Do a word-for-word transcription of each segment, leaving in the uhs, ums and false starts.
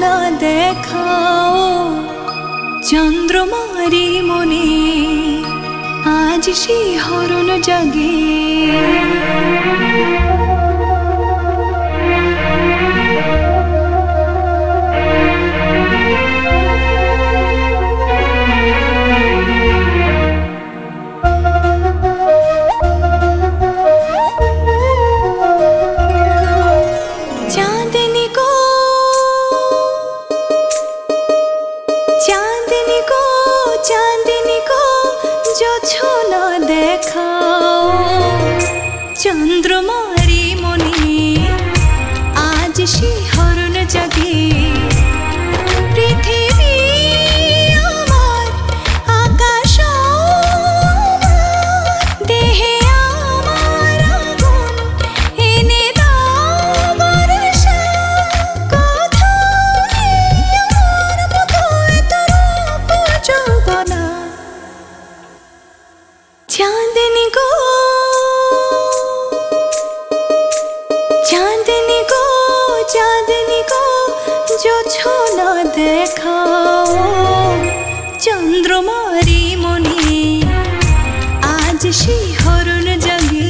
ছলনা দেখাও চন্দ্রমারি মনে আজ শিহরণ জাগে। ছলনা দেখাও চন্দ্রমারি মনে আজ শিহরণ জাগে। পৃথিবী আমার আকাশ দেহে আমার আগুন এনে দাও বর্ষা। কোথাও নেই আমার মতো এত রূপ যৌবনা। चांदनी को चांदनी को चांदनी को जो छलना देखाओ चंद्रमारी मने आज शिहरण जागे।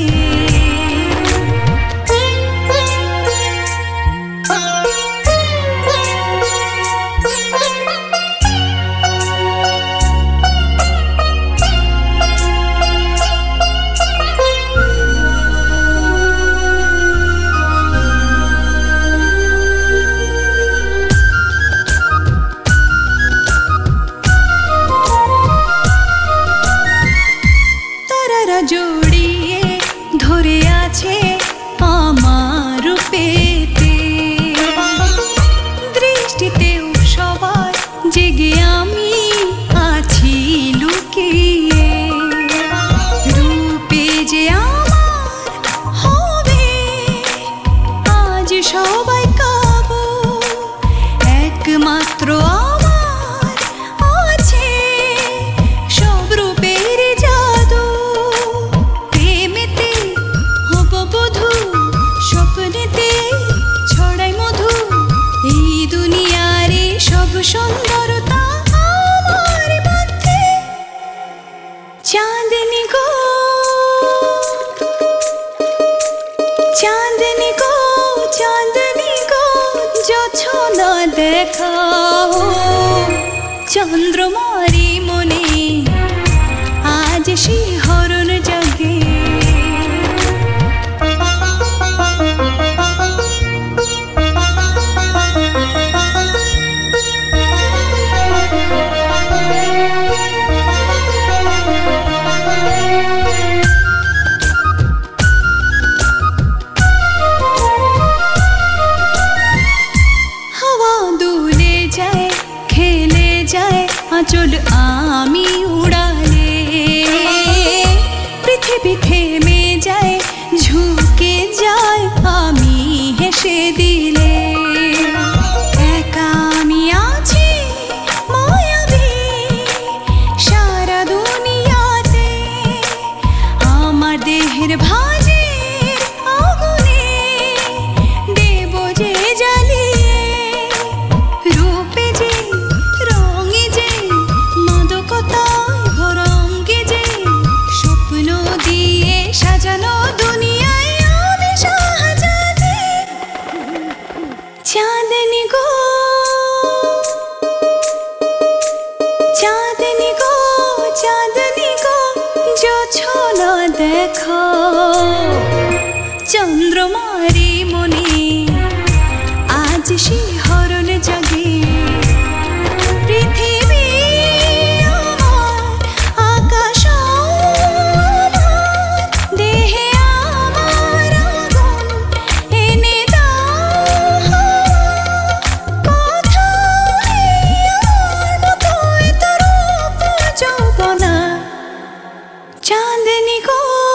জড়িয়ে ধরে আছে আমার রূপেতে, দৃষ্টিতেও সবার জেগে আমি আছি লুকিয়ে। রূপে যে আমার হবে আজ সবাই কাবু, একমাত্র আমার আছে সব রূপের জাদু। ছড়াই মধু এই দুনিয়ারে সব সুন্দরতা আমার মধ্যে। চাঁদনি গো চাঁদনি গো চাঁদনি গো जो ছলনা দেখাও চন্দ্রমারি মনে আজ শিহরণ জাগে। আঁচল আমি উড়ালে পৃথিবী থেমে যায়, ঝুঁকে যায় আমি হেসে দিলে। একা আমি আছি মায়াবী সারা দুনিয়াতে, আমার দেহের ভাজে আগুনে দেব যে জ্বালিয়ে। রূপে যে রঙে যে মাদকতায় ভরা অঙ্গে যে স্বপ্ন দিয়ে সাজানো দুনিয়ায় আমি শাহজাদে। চাঁদনি গো চাঁদনি গো চাঁদনি গো जो ছলনা দেখাও চন্দ্রমারি মনে আজ শিহরণ জাগে। পৃথিবী আমার আকাশ দেহে আমার আগুন এনে দাও। কোথাও নেই আমার মতো এত রূপ যৌবনা। चांदनी को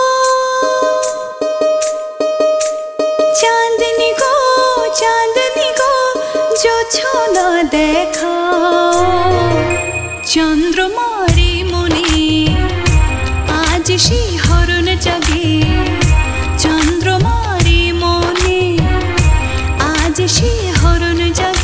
चांदनी को चांदनी को जो ছলনা দেখাও চন্দ্রমারি মনে আজ শিহরণ জাগে। চন্দ্রমারি মনে আজ শিহরণ জাগে।